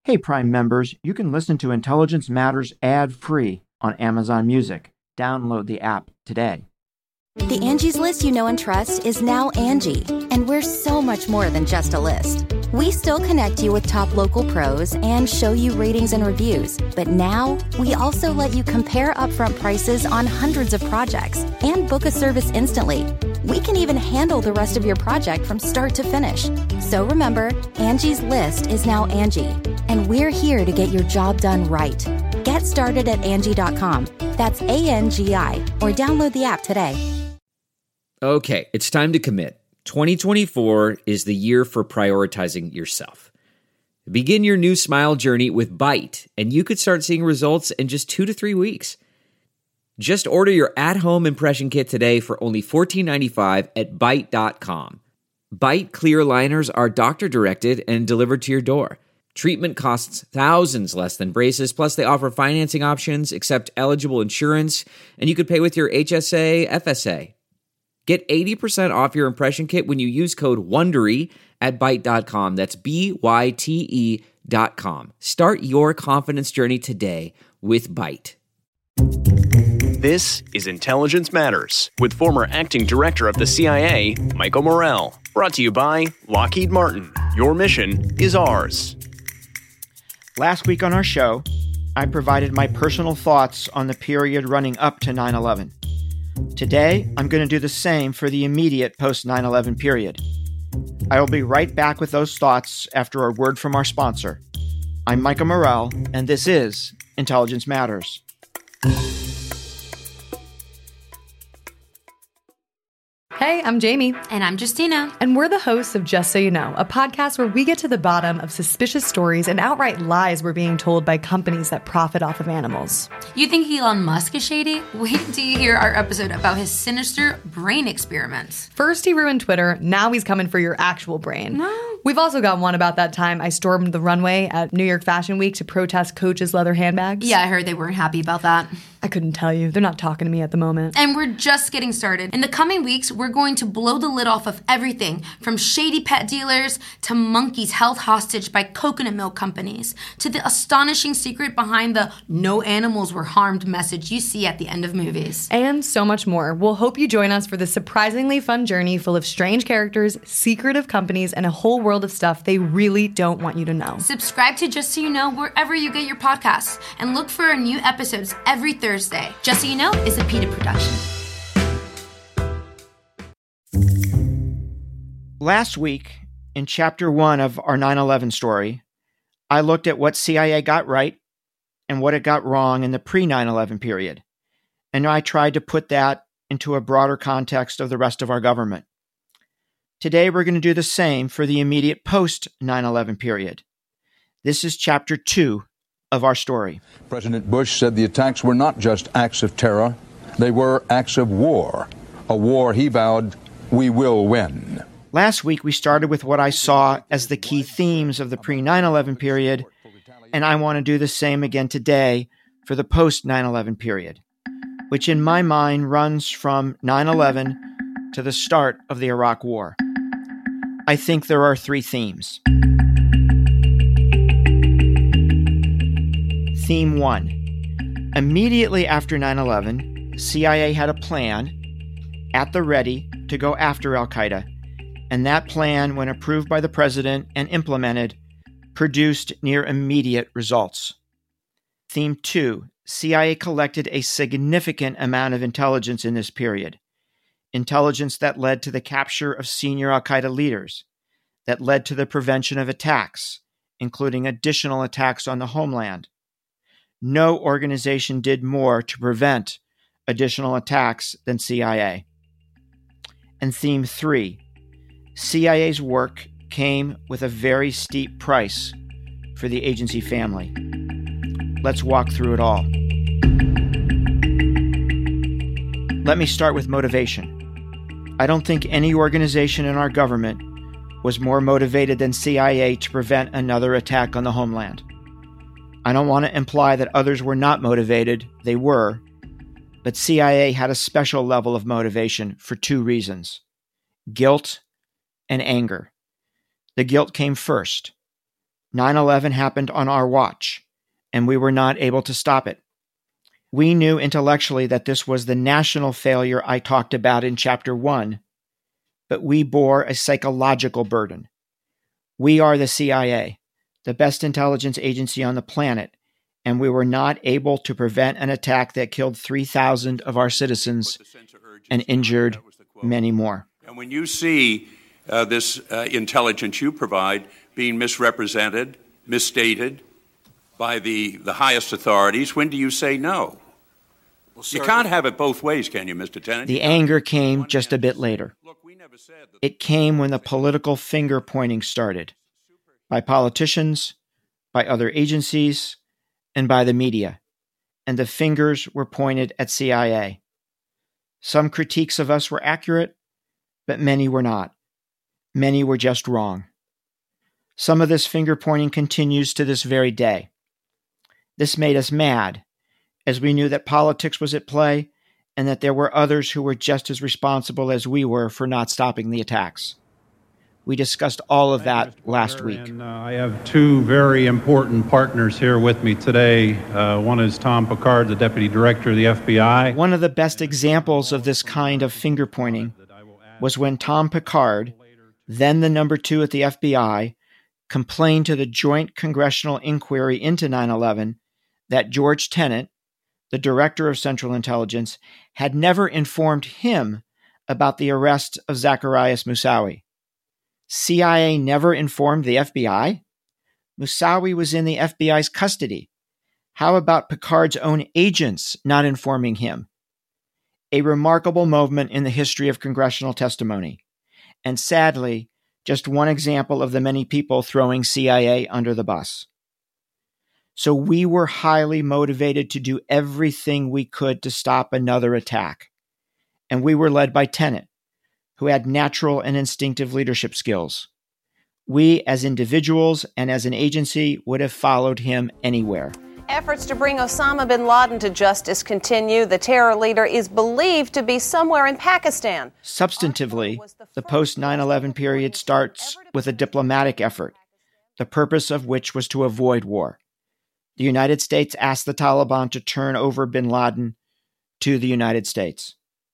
Hey, Prime members, you can listen to Intelligence Matters ad-free on Amazon Music. Download the app today. The Angie's List you know and trust is now Angie, and we're so much more than just a list. We still connect you with top local pros and show you ratings and reviews, but now we also let you compare upfront prices on hundreds of projects and book a service instantly. We can even handle the rest of your project from start to finish. So remember, Angie's List is now Angie, and we're here to get your job done right. Get started at Angie.com. That's ANGI, or download the app today. Okay, it's time to commit. 2024 is the year for prioritizing yourself. Begin your new smile journey with Byte, and you could start seeing results in just 2 to 3 weeks. Just order your at-home impression kit today for only $14.95 at Byte.com. Byte clear liners are doctor-directed and delivered to your door. Treatment costs thousands less than braces, plus they offer financing options, accept eligible insurance, and you could pay with your HSA, FSA. Get 80% off your impression kit when you use code WONDERY at Byte.com. That's BYTE.com. Start your confidence journey today with Byte. This is Intelligence Matters with former acting director of the CIA, Michael Morell. Brought to you by Lockheed Martin. Your mission is ours. Last week on our show, I provided my personal thoughts on the period running up to 9/11. Today, I'm going to do the same for the immediate post-9/11 period. I will be right back with those thoughts after a word from our sponsor. I'm Michael Morell, and this is Intelligence Matters. Hey, I'm Jamie. And I'm Justina. And we're the hosts of Just So You Know, a podcast where we get to the bottom of suspicious stories and outright lies we're being told by companies that profit off of animals. You think Elon Musk is shady? Wait until you hear our episode about his sinister brain experiments. First he ruined Twitter, now he's coming for your actual brain. No. We've also got one about that time I stormed the runway at New York Fashion Week to protest Coach's leather handbags. Yeah, I heard they weren't happy about that. I couldn't tell you. They're not talking to me at the moment. And we're just getting started. In the coming weeks, we're going to blow the lid off of everything from shady pet dealers to monkeys held hostage by coconut milk companies to the astonishing secret behind the "no animals were harmed" message you see at the end of movies. And so much more. We'll hope you join us for this surprisingly fun journey full of strange characters, secretive companies, and a whole world of stuff they really don't want you to know. Subscribe to Just So You Know wherever you get your podcasts and look for our new episodes every Thursday. Just So You Know is a PETA production. Last week, in Chapter 1 of our 9/11 story, I looked at what CIA got right and what it got wrong in the pre-9/11 period, and I tried to put that into a broader context of the rest of our government. Today, we're going to do the same for the immediate post-9/11 period. This is Chapter 2 of our story. President Bush said the attacks were not just acts of terror, they were acts of war. A war, he vowed, we will win. Last week, we started with what I saw as the key themes of the pre-9/11 period, and I want to do the same again today for the post-9/11 period, which in my mind runs from 9/11 to the start of the Iraq War. I think there are 3 themes. Theme 1. Immediately after 9/11, CIA had a plan at the ready to go after al-Qaeda, and that plan, when approved by the president and implemented, produced near immediate results. Theme 2. CIA collected a significant amount of intelligence in this period. Intelligence that led to the capture of senior al-Qaeda leaders, that led to the prevention of attacks, including additional attacks on the homeland. No organization did more to prevent additional attacks than CIA. And Theme 3. CIA's work came with a very steep price for the agency family. Let's walk through it all. Let me start with motivation. I don't think any organization in our government was more motivated than CIA to prevent another attack on the homeland. I don't want to imply that others were not motivated. They were. But CIA had a special level of motivation for 2 reasons: guilt and anger. The guilt came first. 9/11 happened on our watch, and we were not able to stop it. We knew intellectually that this was the national failure I talked about in Chapter 1, but we bore a psychological burden. We are the CIA, the best intelligence agency on the planet, and we were not able to prevent an attack that killed 3,000 of our citizens and injured many more. And when you see this intelligence you provide being misrepresented, misstated by the highest authorities, when do you say no? Well, you can't have it both ways, can you, Mr. Tennant? The anger came just a bit later. It came when the political finger-pointing started, by politicians, by other agencies, and by the media, and the fingers were pointed at CIA. Some critiques of us were accurate, but many were not. Many were just wrong. Some of this finger-pointing continues to this very day. This made us mad, as we knew that politics was at play and that there were others who were just as responsible as we were for not stopping the attacks. We discussed all of that last week. And, I have two very important partners here with me today. One is Tom Pickard, the Deputy Director of the FBI. One of the best examples of this kind of finger-pointing was when Tom Pickard, then the number 2 at the FBI, complained to the Joint Congressional Inquiry into 9/11 that George Tenet, the Director of Central Intelligence, had never informed him about the arrest of Zacarias Moussaoui. CIA never informed the FBI? Moussaoui was in the FBI's custody. How about Pickard's own agents not informing him? A remarkable moment in the history of congressional testimony, and sadly, just one example of the many people throwing CIA under the bus. So we were highly motivated to do everything we could to stop another attack. And we were led by Tenet, who had natural and instinctive leadership skills. We, as individuals and as an agency, would have followed him anywhere. Efforts to bring Osama bin Laden to justice continue. The terror leader is believed to be somewhere in Pakistan. Substantively, the post-9/11 period starts with a diplomatic effort, the purpose of which was to avoid war. The United States asked the Taliban to turn over bin Laden to the United States.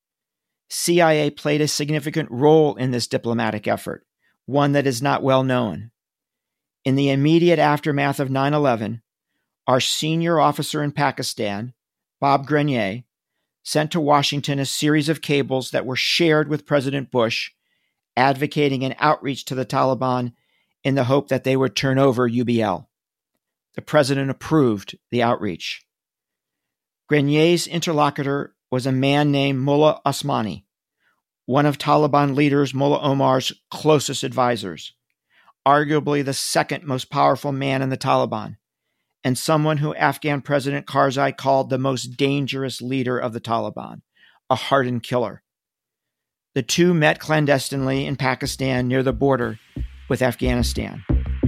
CIA played a significant role in this diplomatic effort, one that is not well known. In the immediate aftermath of 9/11, our senior officer in Pakistan, Bob Grenier, sent to Washington a series of cables that were shared with President Bush, advocating an outreach to the Taliban in the hope that they would turn over UBL. The president approved the outreach. Grenier's interlocutor was a man named Mullah Osmani, one of Taliban leaders Mullah Omar's closest advisors, arguably the second most powerful man in the Taliban, and someone who Afghan President Karzai called the most dangerous leader of the Taliban, a hardened killer. The two met clandestinely in Pakistan near the border with Afghanistan.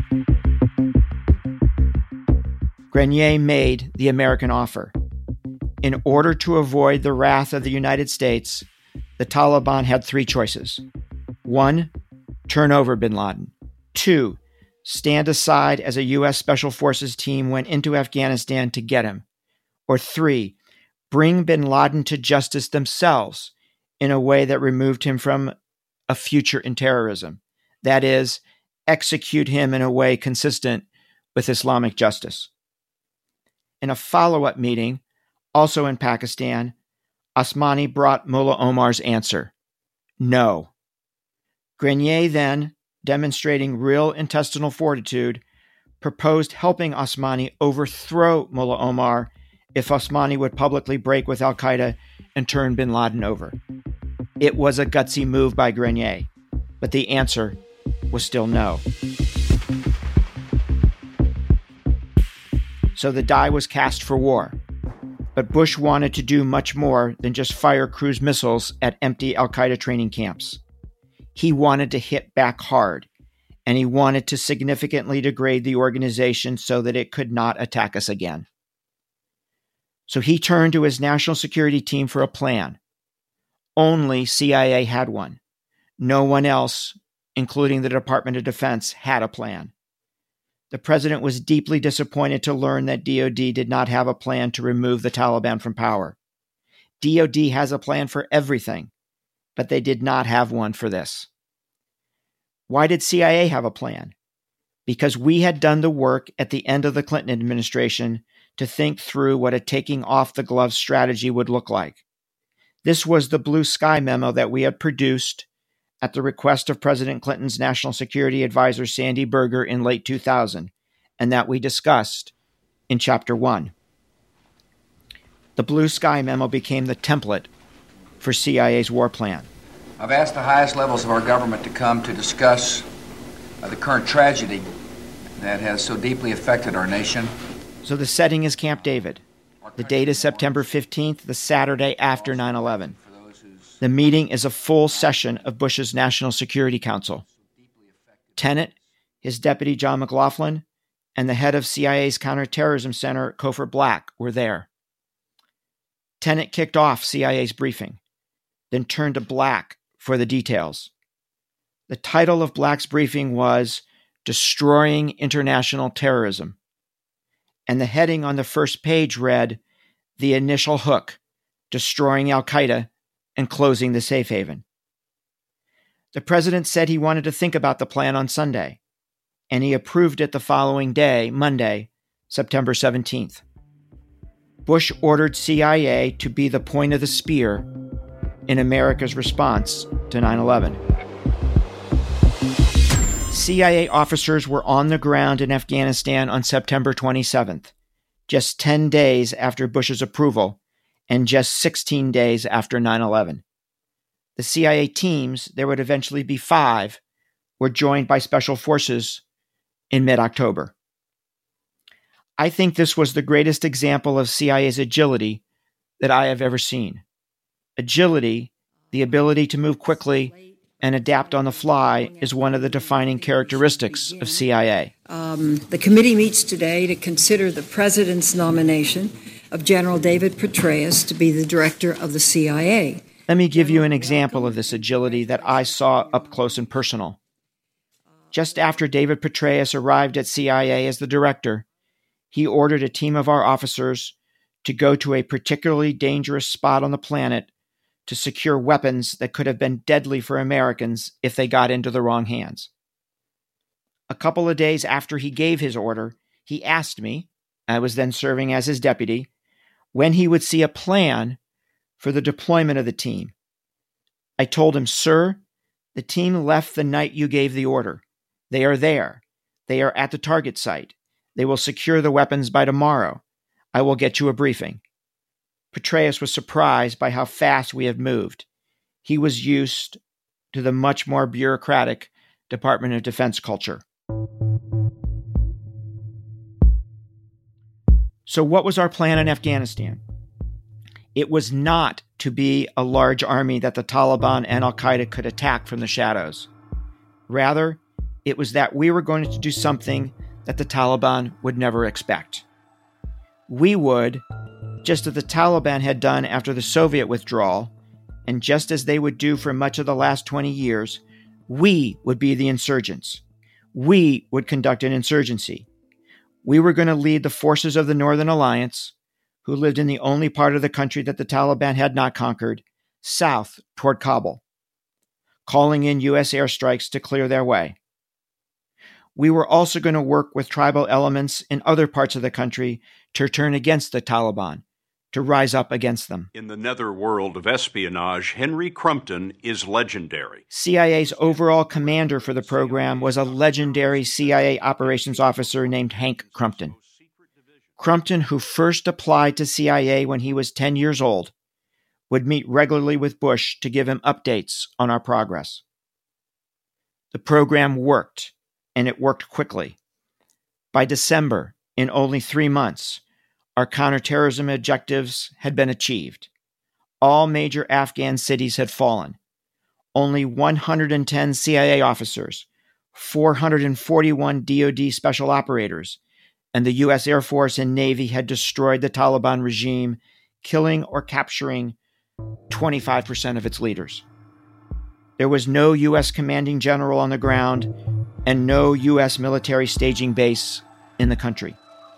Grenier made the American offer. In order to avoid the wrath of the United States, the Taliban had 3 choices. 1, turn over bin Laden. 2, stand aside as a U.S. Special Forces team went into Afghanistan to get him. Or 3, bring bin Laden to justice themselves in a way that removed him from a future in terrorism. That is, execute him in a way consistent with Islamic justice. In a follow-up meeting, also in Pakistan, Osmani brought Mullah Omar's answer: no. Grenier then, demonstrating real intestinal fortitude, proposed helping Osmani overthrow Mullah Omar if Osmani would publicly break with al-Qaeda and turn bin Laden over. It was a gutsy move by Grenier, but the answer was still no. So the die was cast for war. But Bush wanted to do much more than just fire cruise missiles at empty al-Qaeda training camps. He wanted to hit back hard, and he wanted to significantly degrade the organization so that it could not attack us again. So he turned to his national security team for a plan. Only CIA had one. No one else, including the Department of Defense, had a plan. The president was deeply disappointed to learn that DoD did not have a plan to remove the Taliban from power. DoD has a plan for everything, but they did not have one for this. Why did CIA have a plan? Because we had done the work at the end of the Clinton administration to think through what a taking off the gloves strategy would look like. This was the Blue Sky memo that we had produced at the request of President Clinton's National Security Advisor Sandy Berger in late 2000, and that we discussed in Chapter 1. The Blue Sky memo became the template for CIA's war plan. I've asked the highest levels of our government to come to discuss the current tragedy that has so deeply affected our nation. So the setting is Camp David. The date is September 15th, the Saturday after 9/11. The meeting is a full session of Bush's National Security Council. Tenet, his deputy John McLaughlin, and the head of CIA's Counterterrorism Center, Cofer Black, were there. Tenet kicked off CIA's briefing, then turned to Black for the details. The title of Black's briefing was Destroying International Terrorism, and the heading on the first page read, The Initial Hook, Destroying Al-Qaeda and Closing the Safe Haven. The president said he wanted to think about the plan on Sunday, and he approved it the following day, Monday, September 17th. Bush ordered CIA to be the point of the spear in America's response to 9/11. CIA officers were on the ground in Afghanistan on September 27th, just 10 days after Bush's approval and just 16 days after 9/11. The CIA teams, there would eventually be 5, were joined by special forces in mid-October. I think this was the greatest example of CIA's agility that I have ever seen. Agility, the ability to move quickly and adapt on the fly, is one of the defining characteristics of CIA. The committee meets today to consider the president's nomination of General David Petraeus to be the director of the CIA. Let me give you an example of this agility that I saw up close and personal. Just after David Petraeus arrived at CIA as the director, he ordered a team of our officers to go to a particularly dangerous spot on the planet to secure weapons that could have been deadly for Americans if they got into the wrong hands. A couple of days after he gave his order, he asked me, I was then serving as his deputy, when he would see a plan for the deployment of the team. I told him, "Sir, the team left the night you gave the order. They are there. They are at the target site. They will secure the weapons by tomorrow. I will get you a briefing." Petraeus was surprised by how fast we had moved. He was used to the much more bureaucratic Department of Defense culture. So what was our plan in Afghanistan? It was not to be a large army that the Taliban and Al-Qaeda could attack from the shadows. Rather, it was that we were going to do something that the Taliban would never expect. We would, just as the Taliban had done after the Soviet withdrawal, and just as they would do for much of the last 20 years, we would be the insurgents. We would conduct an insurgency. We were going to lead the forces of the Northern Alliance, who lived in the only part of the country that the Taliban had not conquered, south toward Kabul, calling in U.S. airstrikes to clear their way. We were also going to work with tribal elements in other parts of the country to turn against the Taliban, to rise up against them. In the netherworld of espionage, Henry Crumpton is legendary. CIA's overall commander for the program was a legendary CIA operations officer named Hank Crumpton. Crumpton, who first applied to CIA when he was 10 years old, would meet regularly with Bush to give him updates on our progress. The program worked, and it worked quickly. By December, in only 3 months, our counterterrorism objectives had been achieved. All major Afghan cities had fallen. Only 110 CIA officers, 441 DoD special operators, and the U.S. Air Force and Navy had destroyed the Taliban regime, killing or capturing 25% of its leaders. There was no U.S. commanding general on the ground, and no U.S. military staging base in the country.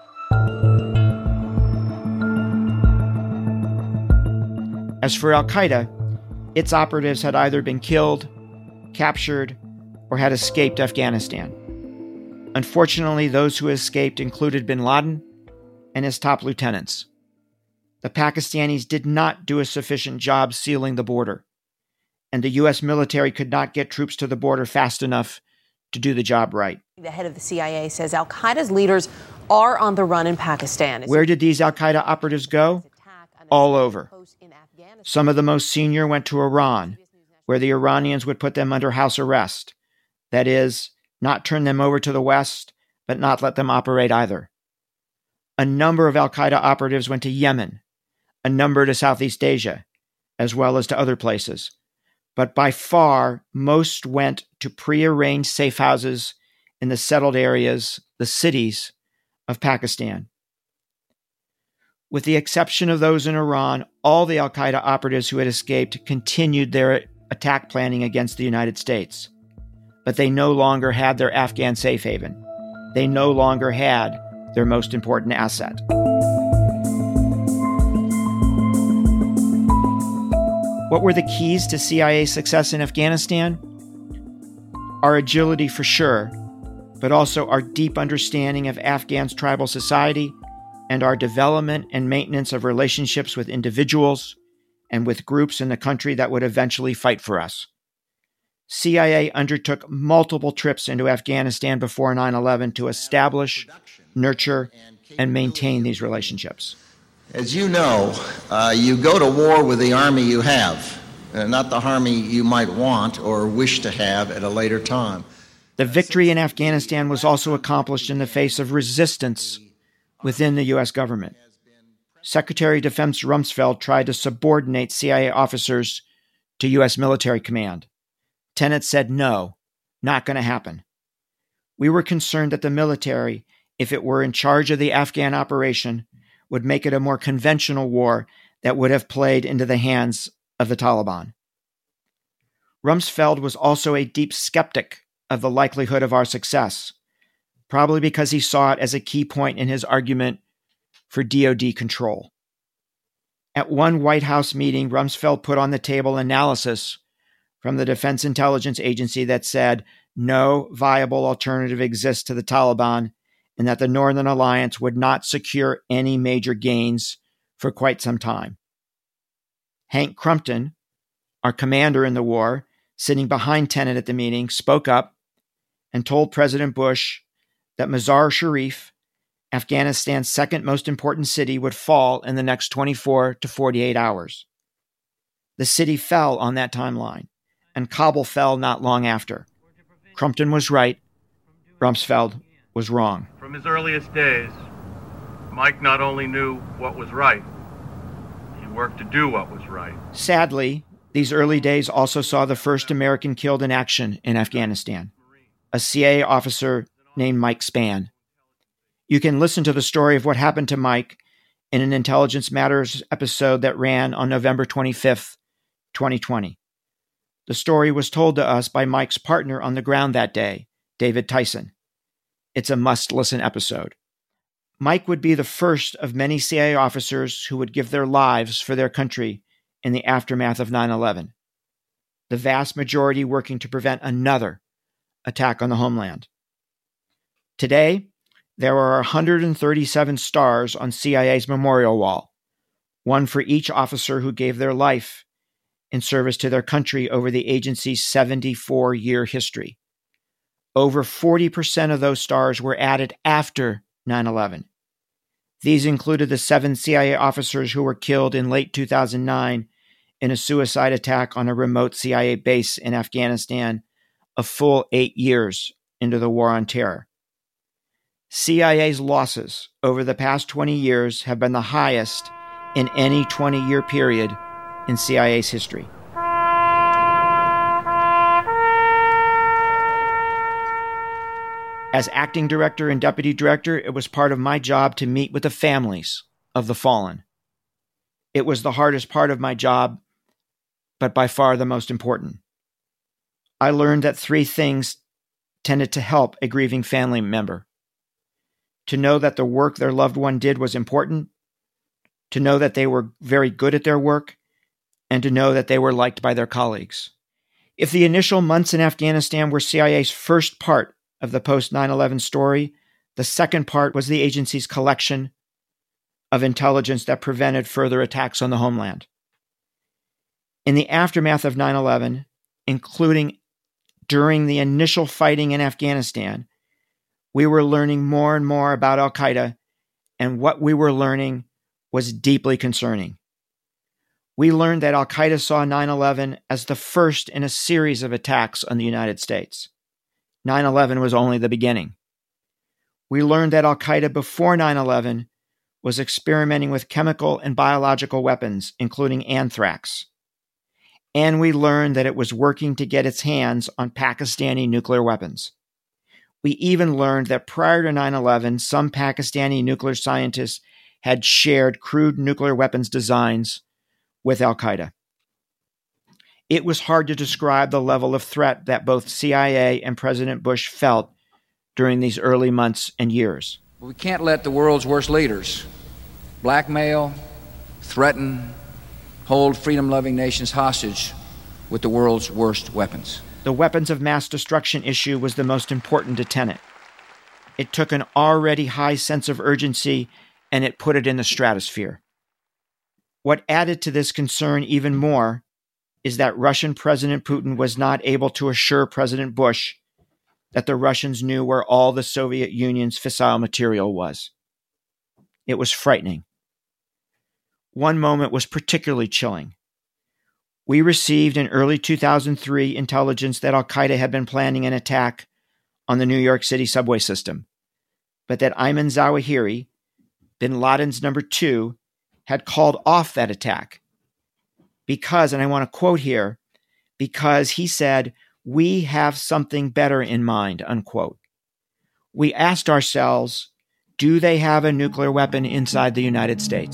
As for al-Qaeda, its operatives had either been killed, captured, or had escaped Afghanistan. Unfortunately, those who escaped included bin Laden and his top lieutenants. The Pakistanis did not do a sufficient job sealing the border, and the U.S. military could not get troops to the border fast enough to do the job right. The head of the CIA says al-Qaeda's leaders are on the run in Pakistan. Where did these al-Qaeda operatives go? All over. Some of the most senior went to Iran, where the Iranians would put them under house arrest. That is, not turn them over to the West, but not let them operate either. A number of al-Qaeda operatives went to Yemen, a number to Southeast Asia, as well as to other places. But by far, most went to prearranged safe houses in the settled areas, the cities of Pakistan. With the exception of those in Iran, all the al-Qaeda operatives who had escaped continued their attack planning against the United States. But they no longer had their Afghan safe haven. They no longer had their most important asset. What were the keys to CIA's success in Afghanistan? Our agility for sure, but also our deep understanding of Afghans' tribal society and our development and maintenance of relationships with individuals and with groups in the country that would eventually fight for us. CIA undertook multiple trips into Afghanistan before 9/11 to establish, nurture, and maintain these relationships. As you know, you go to war with the army you have, not the army you might want or wish to have at a later time. The victory in Afghanistan was also accomplished in the face of resistance within the U.S. government. Secretary of Defense Rumsfeld tried to subordinate CIA officers to U.S. military command. Tenet said no, not going to happen. We were concerned that the military, if it were in charge of the Afghan operation, would make it a more conventional war that would have played into the hands of the Taliban. Rumsfeld was also a deep skeptic of the likelihood of our success, probably because he saw it as a key point in his argument for DoD control. At one White House meeting, Rumsfeld put on the table analysis from the Defense Intelligence Agency that said no viable alternative exists to the Taliban and that the Northern Alliance would not secure any major gains for quite some time. Hank Crumpton, our commander in the war, sitting behind Tenet at the meeting, spoke up and told President Bush that Mazar-i-Sharif, Afghanistan's second most important city, would fall in the next 24 to 48 hours. The city fell on that timeline, and Kabul fell not long after. Crumpton was right. Rumsfeld was wrong. From his earliest days, Mike not only knew what was right, he worked to do what was right. Sadly, these early days also saw the first American killed in action in Afghanistan, a CIA officer named Mike Spann. You can listen to the story of what happened to Mike in an Intelligence Matters episode that ran on November 25th, 2020. The story was told to us by Mike's partner on the ground that day, David Tyson. It's a must-listen episode. Mike would be the first of many CIA officers who would give their lives for their country in the aftermath of 9/11, the vast majority working to prevent another attack on the homeland. Today, there are 137 stars on CIA's memorial wall, one for each officer who gave their life in service to their country over the agency's 74-year history. Over 40% of those stars were added after 9/11. These included the 7 CIA officers who were killed in late 2009 in a suicide attack on a remote CIA base in Afghanistan, a full 8 years into the War on Terror. CIA's losses over the past 20 years have been the highest in any 20-year period in CIA's history. As acting director and deputy director, it was part of my job to meet with the families of the fallen. It was the hardest part of my job, but by far the most important. I learned that 3 things tended to help a grieving family member, to know that the work their loved one did was important, to know that they were very good at their work, and to know that they were liked by their colleagues. If the initial months in Afghanistan were CIA's first part of the post-9/11 story, the second part was the agency's collection of intelligence that prevented further attacks on the homeland. In the aftermath of 9/11, including during the initial fighting in Afghanistan, we were learning more and more about al-Qaeda, and what we were learning was deeply concerning. We learned that al-Qaeda saw 9/11 as the first in a series of attacks on the United States. 9/11 was only the beginning. We learned that al-Qaeda before 9/11 was experimenting with chemical and biological weapons, including anthrax. And we learned that it was working to get its hands on Pakistani nuclear weapons. We even learned that prior to 9/11, some Pakistani nuclear scientists had shared crude nuclear weapons designs with al-Qaeda. It was hard to describe the level of threat that both CIA and President Bush felt during these early months and years. We can't let the world's worst leaders blackmail, threaten, hold freedom-loving nations hostage with the world's worst weapons. The weapons of mass destruction issue was the most important tenet. It took an already high sense of urgency and it put it in the stratosphere. What added to this concern even more is that Russian President Putin was not able to assure President Bush that the Russians knew where all the Soviet Union's fissile material was. It was frightening. One moment was particularly chilling. We received in early 2003 intelligence that al-Qaeda had been planning an attack on the New York City subway system, but that Ayman Zawahiri, bin Laden's number 2, had called off that attack because, and I want to quote here, because he said, "We have something better in mind," unquote. We asked ourselves, do they have a nuclear weapon inside the United States?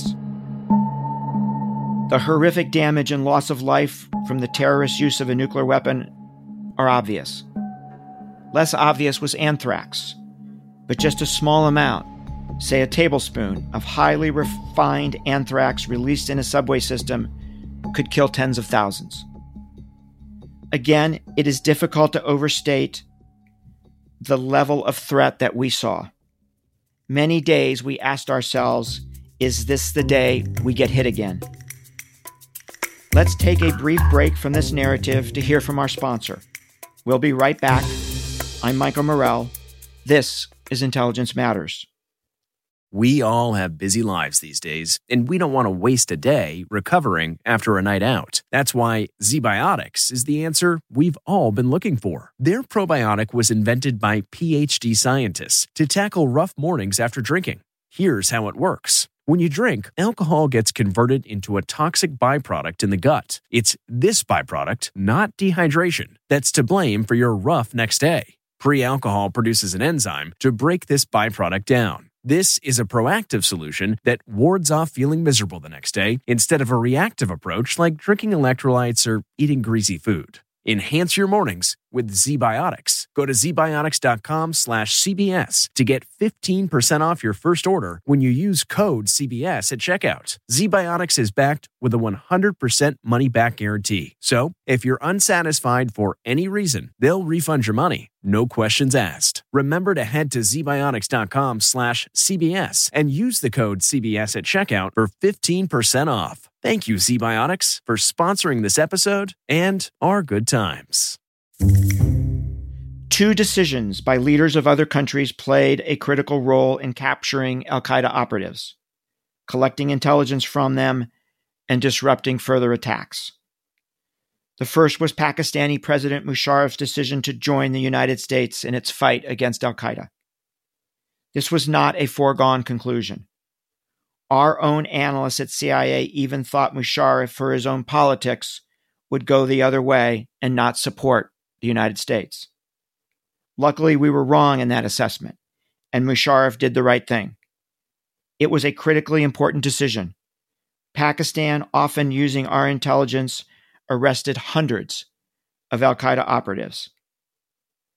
The horrific damage and loss of life from the terrorist use of a nuclear weapon are obvious. Less obvious was anthrax, but just a small amount, say a tablespoon, of highly refined anthrax released in a subway system could kill tens of thousands. Again, it is difficult to overstate the level of threat that we saw. Many days we asked ourselves, is this the day we get hit again? Let's take a brief break from this narrative to hear from our sponsor. We'll be right back. I'm Michael Morell. This is Intelligence Matters. We all have busy lives these days, and we don't want to waste a day recovering after a night out. That's why ZBiotics is the answer we've all been looking for. Their probiotic was invented by PhD scientists to tackle rough mornings after drinking. Here's how it works. When you drink, alcohol gets converted into a toxic byproduct in the gut. It's this byproduct, not dehydration, that's to blame for your rough next day. Pre-alcohol produces an enzyme to break this byproduct down. This is a proactive solution that wards off feeling miserable the next day instead of a reactive approach like drinking electrolytes or eating greasy food. Enhance your mornings with ZBiotics. Go to zbiotics.com/CBS to get 15% off your first order when you use code CBS at checkout. ZBiotics is backed with a 100% money-back guarantee. So, if you're unsatisfied for any reason, they'll refund your money. No questions asked. Remember to head to zbiotics.com/CBS and use the code CBS at checkout for 15% off. Thank you, ZBiotics, for sponsoring this episode and our good times. 2 decisions by leaders of other countries played a critical role in capturing al-Qaeda operatives, collecting intelligence from them, and disrupting further attacks. The first was Pakistani President Musharraf's decision to join the United States in its fight against al-Qaeda. This was not a foregone conclusion. Our own analysts at CIA even thought Musharraf, for his own politics, would go the other way and not support the United States. Luckily, we were wrong in that assessment, and Musharraf did the right thing. It was a critically important decision. Pakistan, often using our intelligence, arrested hundreds of al-Qaeda operatives.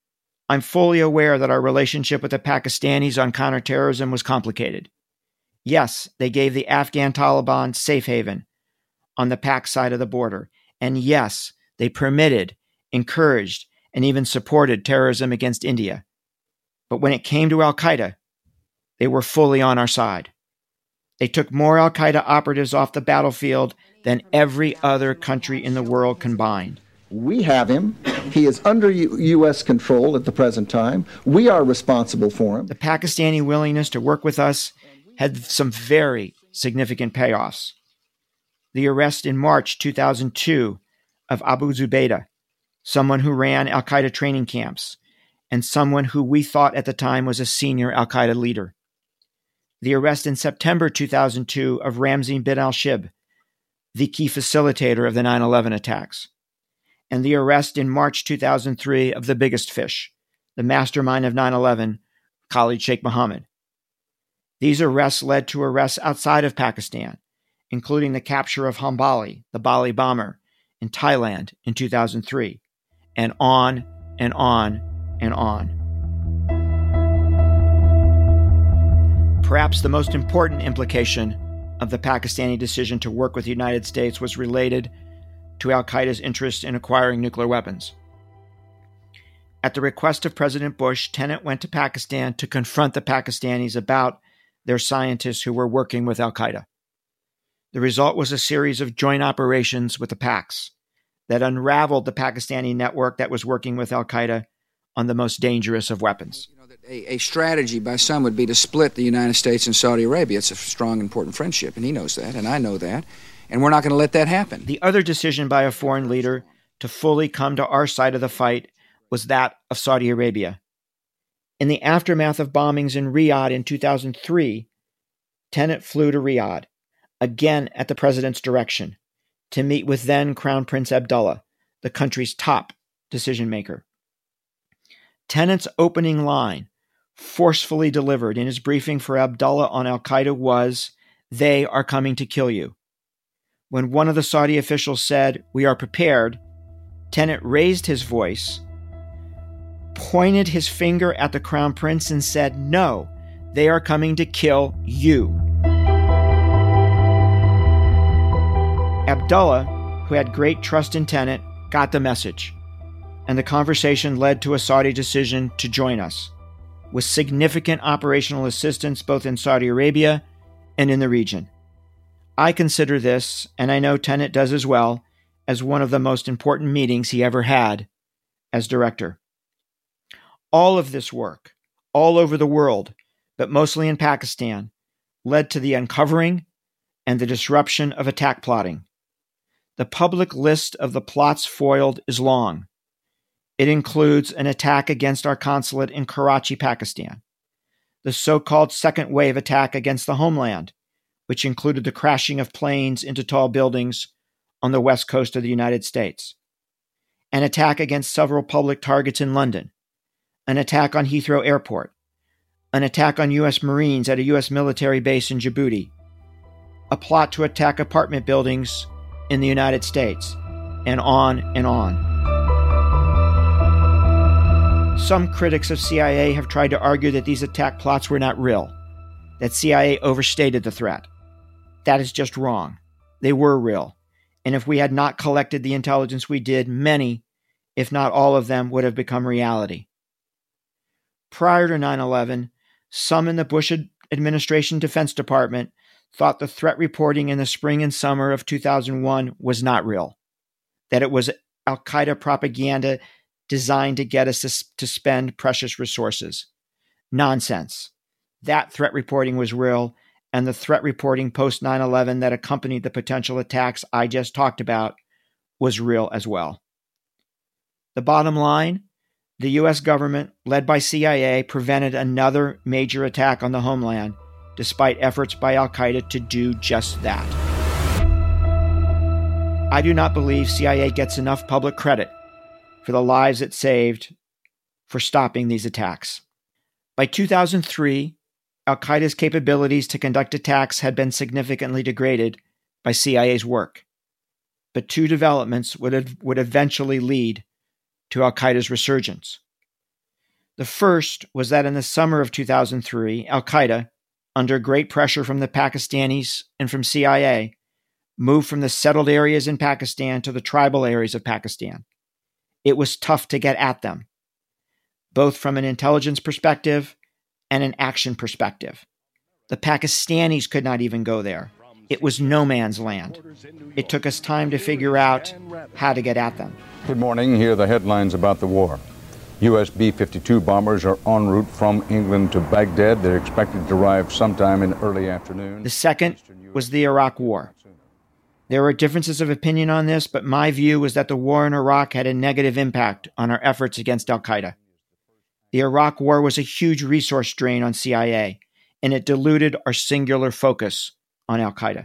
I'm fully aware that our relationship with the Pakistanis on counterterrorism was complicated. Yes, they gave the Afghan Taliban safe haven on the Pak side of the border. And yes, they permitted, encouraged, and even supported terrorism against India. But when it came to al-Qaeda, they were fully on our side. They took more al-Qaeda operatives off the battlefield than every other country in the world combined. We have him. He is under U.S. control at the present time. We are responsible for him. The Pakistani willingness to work with us had some very significant payoffs. The arrest in March 2002 of Abu Zubaydah, someone who ran al-Qaeda training camps, and someone who we thought at the time was a senior al-Qaeda leader. The arrest in September 2002 of Ramzi bin al-Shibh, the key facilitator of the 9/11 attacks. And the arrest in March 2003 of the biggest fish, the mastermind of 9/11, Khalid Sheikh Mohammed. These arrests led to arrests outside of Pakistan, including the capture of Hambali, the Bali bomber, in Thailand in 2003, and on and on and on. Perhaps the most important implication of the Pakistani decision to work with the United States was related to al-Qaeda's interest in acquiring nuclear weapons. At the request of President Bush, Tenet went to Pakistan to confront the Pakistanis about their scientists who were working with al-Qaeda. The result was a series of joint operations with the Paks that unraveled the Pakistani network that was working with al-Qaeda on the most dangerous of weapons. A strategy by some would be to split the United States and Saudi Arabia. It's a strong, important friendship, and he knows that, and I know that, and we're not going to let that happen. The other decision by a foreign leader to fully come to our side of the fight was that of Saudi Arabia. In the aftermath of bombings in Riyadh in 2003, Tenet flew to Riyadh, again at the president's direction, to meet with then Crown Prince Abdullah, the country's top decision maker. Tenet's opening line, forcefully delivered in his briefing for Abdullah on al-Qaeda, was, "They are coming to kill you." When one of the Saudi officials said, "We are prepared," Tenet raised his voice, pointed his finger at the Crown Prince and said, "No, they are coming to kill you." Abdullah, who had great trust in Tenet, got the message, and the conversation led to a Saudi decision to join us, with significant operational assistance both in Saudi Arabia and in the region. I consider this, and I know Tenet does as well, as one of the most important meetings he ever had as director. All of this work, all over the world, but mostly in Pakistan, led to the uncovering and the disruption of attack plotting. The public list of the plots foiled is long. It includes an attack against our consulate in Karachi, Pakistan, the so-called second wave attack against the homeland, which included the crashing of planes into tall buildings on the west coast of the United States, an attack against several public targets in London, an attack on Heathrow Airport, an attack on U.S. Marines at a U.S. military base in Djibouti, a plot to attack apartment buildings in the United States, and on and on. Some critics of CIA have tried to argue that these attack plots were not real, that CIA overstated the threat. That is just wrong. They were real, and if we had not collected the intelligence we did, many, if not all of them, would have become reality. Prior to 9/11, some in the Bush administration Defense Department thought the threat reporting in the spring and summer of 2001 was not real, that it was al-Qaeda propaganda designed to get us to spend precious resources. Nonsense. That threat reporting was real, and the threat reporting post 9/11 that accompanied the potential attacks I just talked about was real as well. The bottom line, the U.S. government, led by CIA, prevented another major attack on the homeland, despite efforts by al-Qaeda to do just that. I do not believe CIA gets enough public credit for the lives it saved for stopping these attacks. By 2003, al-Qaeda's capabilities to conduct attacks had been significantly degraded by CIA's work. But two developments would eventually lead to al-Qaeda's resurgence. The first was that in the summer of 2003, al-Qaeda, under great pressure from the Pakistanis and from CIA, moved from the settled areas in Pakistan to the tribal areas of Pakistan. It was tough to get at them, both from an intelligence perspective and an action perspective. The Pakistanis could not even go there. It was no man's land. It took us time to figure out how to get at them. Good morning. Here are the headlines about the war. U.S. B-52 bombers are en route from England to Baghdad. They're expected to arrive sometime in early afternoon. The second was the Iraq War. There were differences of opinion on this, but my view was that the war in Iraq had a negative impact on our efforts against al-Qaeda. The Iraq War was a huge resource drain on CIA, and it diluted our singular focus on al-Qaeda.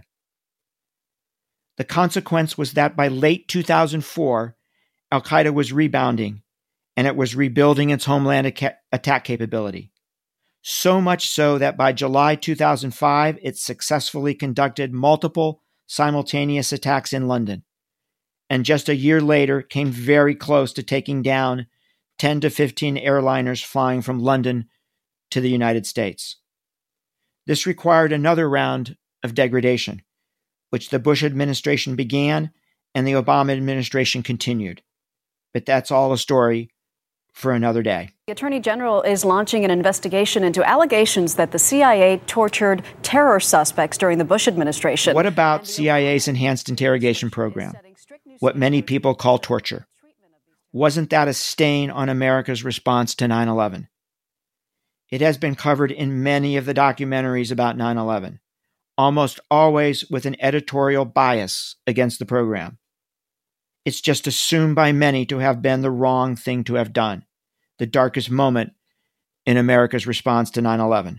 The consequence was that by late 2004, al-Qaeda was rebounding, and it was rebuilding its homeland attack capability. So much so that by July 2005, it successfully conducted multiple simultaneous attacks in London, and just a year later came very close to taking down 10 to 15 airliners flying from London to the United States. This required another round of degradation, which the Bush administration began and the Obama administration continued. But that's all a story for another day. The Attorney General is launching an investigation into allegations that the CIA tortured terror suspects during the Bush administration. What about CIA's enhanced interrogation program? What many people call torture. Wasn't that a stain on America's response to 9/11? It has been covered in many of the documentaries about 9/11, almost always with an editorial bias against the program. It's just assumed by many to have been the wrong thing to have done, the darkest moment in America's response to 9/11.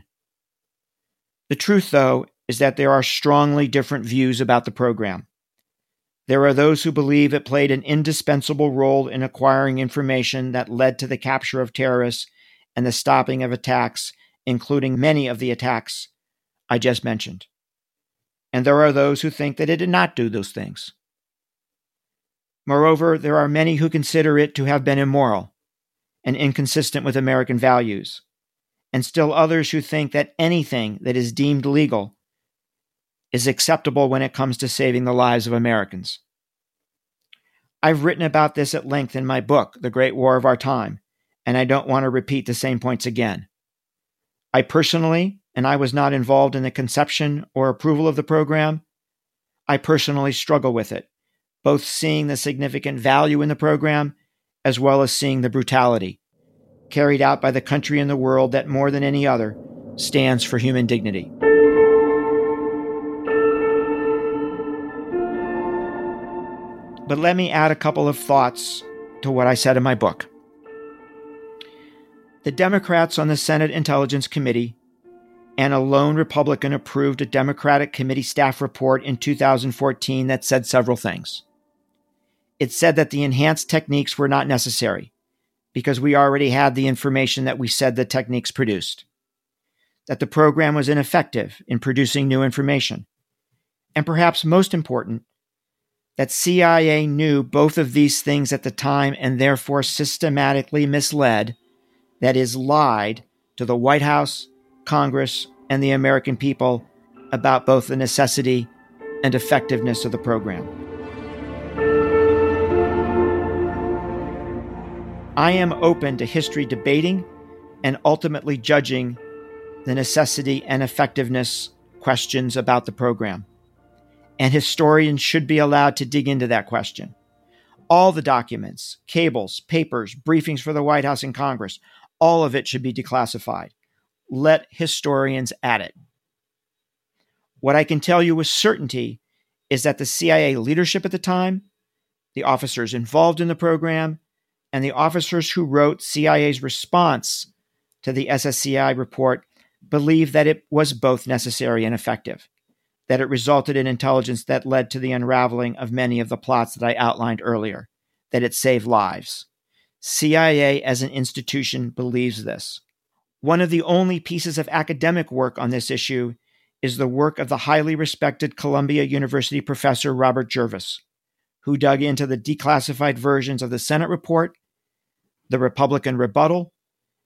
The truth, though, is that there are strongly different views about the program. There are those who believe it played an indispensable role in acquiring information that led to the capture of terrorists and the stopping of attacks, including many of the attacks I just mentioned. And there are those who think that it did not do those things. Moreover, there are many who consider it to have been immoral and inconsistent with American values, and still others who think that anything that is deemed legal is acceptable when it comes to saving the lives of Americans. I've written about this at length in my book, The Great War of Our Time, and I don't want to repeat the same points again. I personally, and I was not involved in the conception or approval of the program, I personally struggle with it, both seeing the significant value in the program as well as seeing the brutality carried out by the country in the world that more than any other stands for human dignity. But let me add a couple of thoughts to what I said in my book. The Democrats on the Senate Intelligence Committee and a lone Republican approved a Democratic committee staff report in 2014 that said several things. It said that the enhanced techniques were not necessary because we already had the information that we said the techniques produced, that the program was ineffective in producing new information, and perhaps most important, that CIA knew both of these things at the time and therefore systematically misled, that is, lied to the White House, Congress, and the American people about both the necessity and effectiveness of the program. I am open to history debating and ultimately judging the necessity and effectiveness questions about the program. And historians should be allowed to dig into that question. All the documents, cables, papers, briefings for the White House and Congress, all of it should be declassified. Let historians at it. What I can tell you with certainty is that the CIA leadership at the time, the officers involved in the program, and the officers who wrote CIA's response to the SSCI report believed that it was both necessary and effective, that it resulted in intelligence that led to the unraveling of many of the plots that I outlined earlier, that it saved lives. CIA as an institution believes this. One of the only pieces of academic work on this issue is the work of the highly respected Columbia University professor Robert Jervis, who dug into the declassified versions of the Senate report, the Republican rebuttal,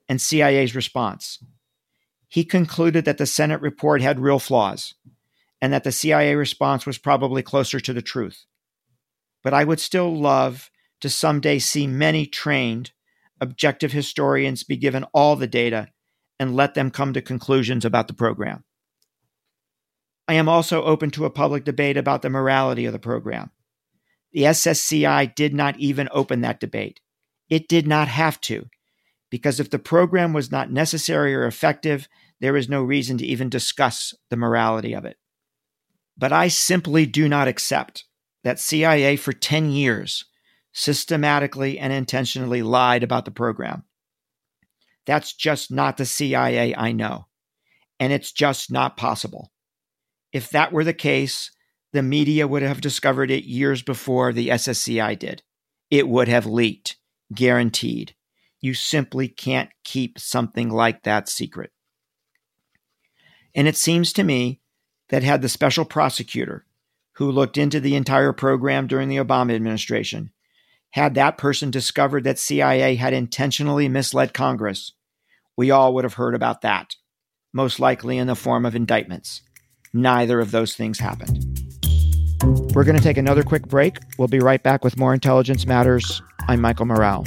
and CIA's response. He concluded that the Senate report had real flaws and that the CIA response was probably closer to the truth. But I would still love to someday see many trained, objective historians be given all the data and let them come to conclusions about the program. I am also open to a public debate about the morality of the program. The SSCI did not even open that debate. It did not have to, because if the program was not necessary or effective, there is no reason to even discuss the morality of it. But I simply do not accept that CIA for 10 years systematically and intentionally lied about the program. That's just not the CIA I know, and it's just not possible. If that were the case, the media would have discovered it years before the SSCI did. It would have leaked, guaranteed. You simply can't keep something like that secret. And it seems to me that had the special prosecutor who looked into the entire program during the Obama administration, had that person discovered that CIA had intentionally misled Congress, we all would have heard about that, most likely in the form of indictments. Neither of those things happened. We're going to take another quick break. We'll be right back with more Intelligence Matters. I'm Michael Morrell.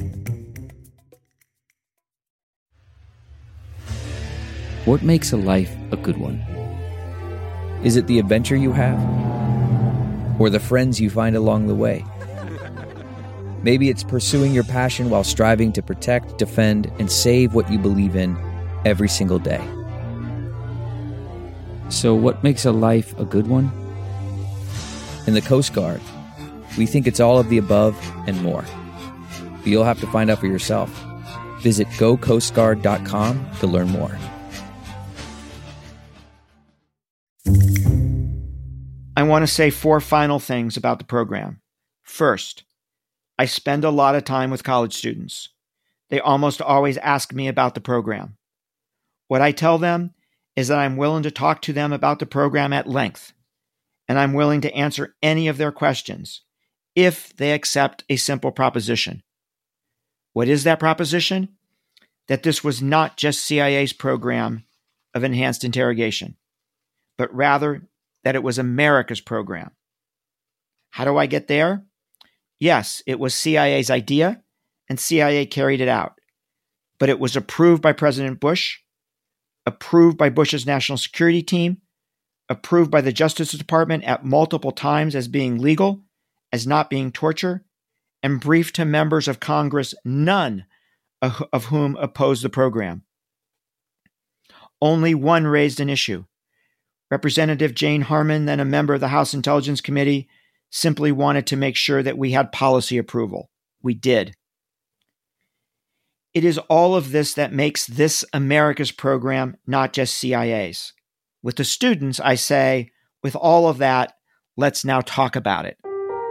What makes a life a good one? Is it the adventure you have? Or the friends you find along the way? Maybe it's pursuing your passion while striving to protect, defend, and save what you believe in every single day. So what makes a life a good one? In the Coast Guard, we think it's all of the above and more. But you'll have to find out for yourself. Visit gocoastguard.com to learn more. I want to say 4 final things about the program. First, I spend a lot of time with college students. They almost always ask me about the program. What I tell them is that I'm willing to talk to them about the program at length, and I'm willing to answer any of their questions if they accept a simple proposition. What is that proposition? That this was not just CIA's program of enhanced interrogation, but rather that it was America's program. How do I get there? Yes, it was CIA's idea, and CIA carried it out. But it was approved by President Bush, approved by Bush's national security team, approved by the Justice Department at multiple times as being legal, as not being torture, and briefed to members of Congress, none of whom opposed the program. Only one raised an issue. Representative Jane Harman, then a member of the House Intelligence Committee, simply wanted to make sure that we had policy approval. We did. It is all of this that makes this America's program, not just CIA's. With the students, I say, with all of that, let's now talk about it.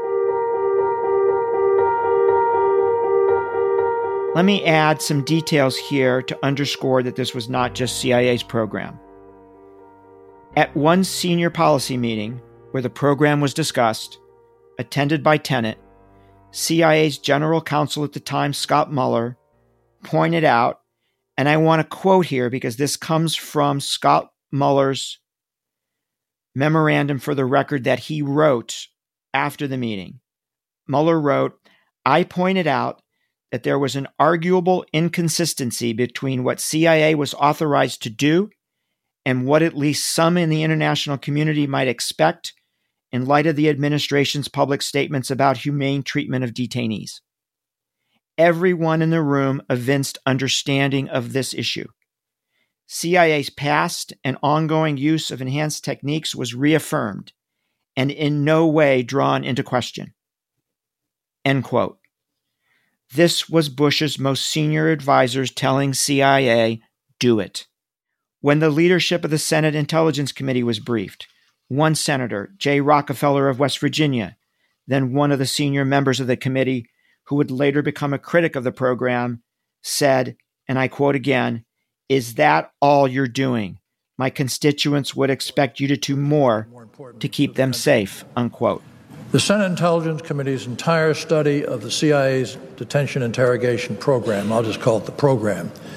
Let me add some details here to underscore that this was not just CIA's program. At one senior policy meeting where the program was discussed, attended by Tenet, CIA's general counsel at the time, Scott Mueller, pointed out, and I want to quote here because this comes from Scott Mueller's memorandum for the record that he wrote after the meeting. Mueller wrote, "I pointed out that there was an arguable inconsistency between what CIA was authorized to do and what at least some in the international community might expect in light of the administration's public statements about humane treatment of detainees. Everyone in the room evinced understanding of this issue. CIA's past and ongoing use of enhanced techniques was reaffirmed and in no way drawn into question." End quote. This was Bush's most senior advisors telling CIA, do it. When the leadership of the Senate Intelligence Committee was briefed, one senator, Jay Rockefeller of West Virginia, then one of the senior members of the committee, who would later become a critic of the program, said, and I quote again, "Is that all you're doing? My constituents would expect you to do more to keep them safe," unquote. The Senate Intelligence Committee's entire study of the CIA's detention interrogation program, I'll just call it the program,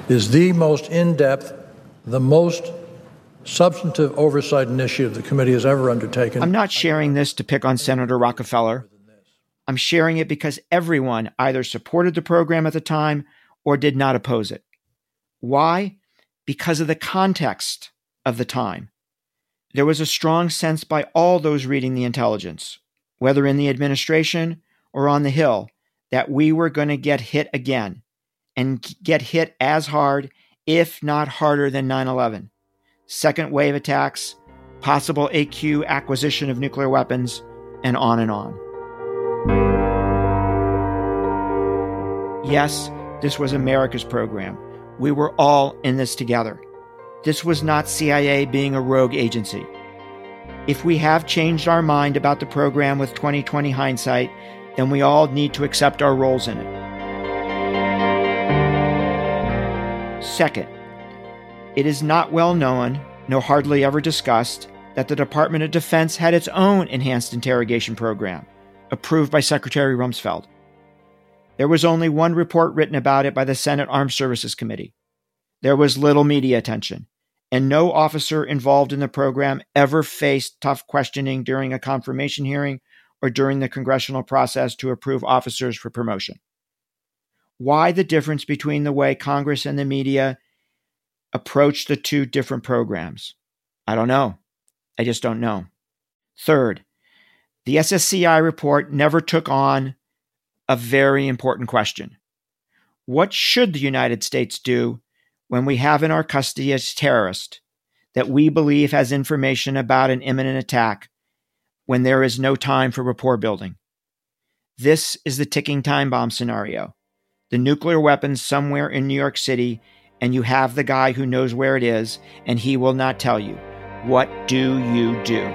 is the most in-depth, the most substantive oversight initiative the committee has ever undertaken. I'm not sharing this to pick on Senator Rockefeller. I'm sharing it because everyone either supported the program at the time or did not oppose it. Why? Because of the context of the time. There was a strong sense by all those reading the intelligence, whether in the administration or on the Hill, that we were going to get hit again and get hit as hard, if not harder than 9/11. Second wave attacks, possible AQ acquisition of nuclear weapons, and on and on. Yes, this was America's program. We were all in this together. This was not CIA being a rogue agency. If we have changed our mind about the program with 2020 hindsight, then we all need to accept our roles in it. Second, it is not well known, nor hardly ever discussed, that the Department of Defense had its own enhanced interrogation program, approved by Secretary Rumsfeld. There was only one report written about it by the Senate Armed Services Committee. There was little media attention, and no officer involved in the program ever faced tough questioning during a confirmation hearing or during the congressional process to approve officers for promotion. Why the difference between the way Congress and the media approach the two different programs? I don't know. I just don't know. Third, the SSCI report never took on a very important question. What should the United States do when we have in our custody a terrorist that we believe has information about an imminent attack when there is no time for rapport building? This is the ticking time bomb scenario. The nuclear weapons somewhere in New York City, and you have the guy who knows where it is, and he will not tell you. What do you do?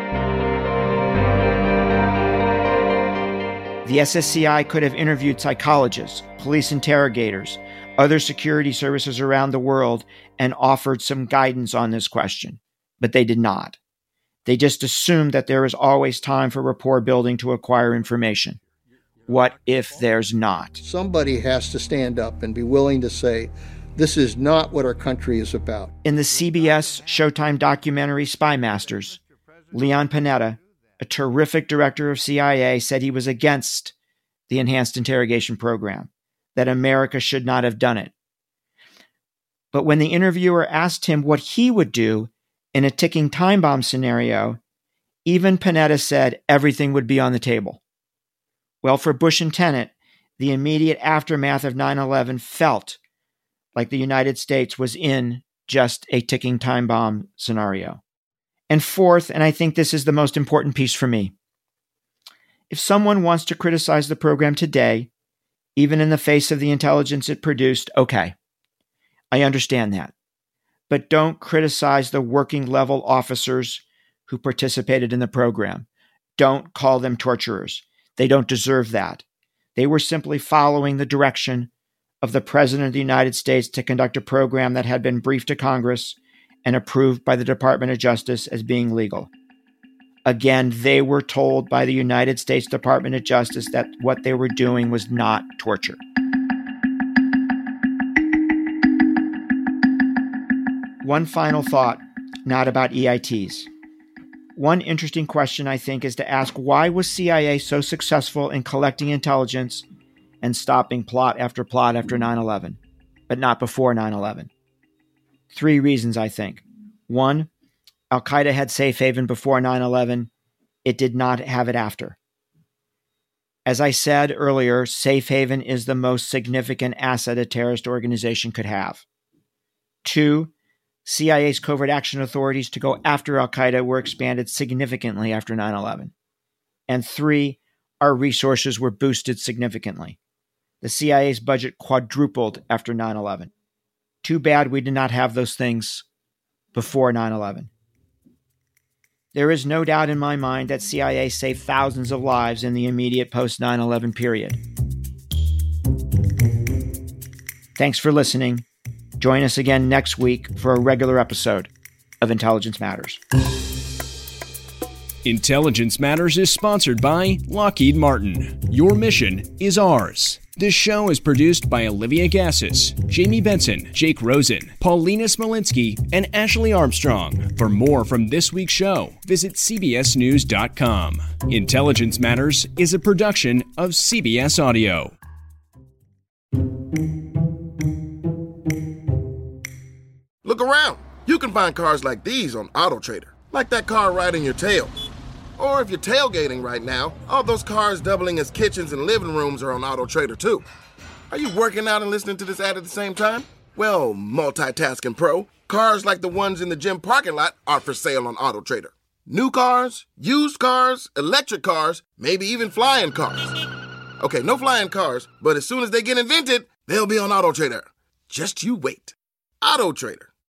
The SSCI could have interviewed psychologists, police interrogators, other security services around the world, and offered some guidance on this question, but they did not. They just assumed that there is always time for rapport building to acquire information. What if there's not? Somebody has to stand up and be willing to say, this is not what our country is about. In the CBS Showtime documentary Spy Masters, Leon Panetta, a terrific director of CIA, said he was against the enhanced interrogation program, that America should not have done it. But when the interviewer asked him what he would do in a ticking time bomb scenario, even Panetta said everything would be on the table. Well, for Bush and Tenet, the immediate aftermath of 9/11 felt like the United States was in just a ticking time bomb scenario. And fourth, and I think this is the most important piece for me, if someone wants to criticize the program today, even in the face of the intelligence it produced, okay, I understand that. But don't criticize the working level officers who participated in the program. Don't call them torturers. They don't deserve that. They were simply following the direction of the President of the United States to conduct a program that had been briefed to Congress and approved by the Department of Justice as being legal. Again, they were told by the United States Department of Justice that what they were doing was not torture. One final thought, not about EITs. One interesting question, I think, is to ask, why was CIA so successful in collecting intelligence and stopping plot after 9/11, but not before 9/11? 3 reasons, I think. 1, Al-Qaeda had safe haven before 9/11. It did not have it after. As I said earlier, safe haven is the most significant asset a terrorist organization could have. 2, CIA's covert action authorities to go after Al-Qaeda were expanded significantly after 9/11. And 3, our resources were boosted significantly. The CIA's budget quadrupled after 9/11. Too bad we did not have those things before 9/11. There is no doubt in my mind that CIA saved thousands of lives in the immediate post-9/11 period. Thanks for listening. Join us again next week for a regular episode of Intelligence Matters. Intelligence Matters is sponsored by Lockheed Martin. Your mission is ours. This show is produced by Olivia Gassis, Jamie Benson, Jake Rosen, Paulina Smolinski, and Ashley Armstrong. For more from this week's show, visit cbsnews.com. Intelligence Matters is a production of CBS Audio. Look around. You can find cars like these on AutoTrader, like that car right in your tail. Or if you're tailgating right now, all those cars doubling as kitchens and living rooms are on AutoTrader too. Are you working out and listening to this ad at the same time? Well, multitasking pro, cars like the ones in the gym parking lot are for sale on AutoTrader. New cars, used cars, electric cars, maybe even flying cars. Okay, no flying cars, but as soon as they get invented, they'll be on AutoTrader. Just you wait. AutoTrader.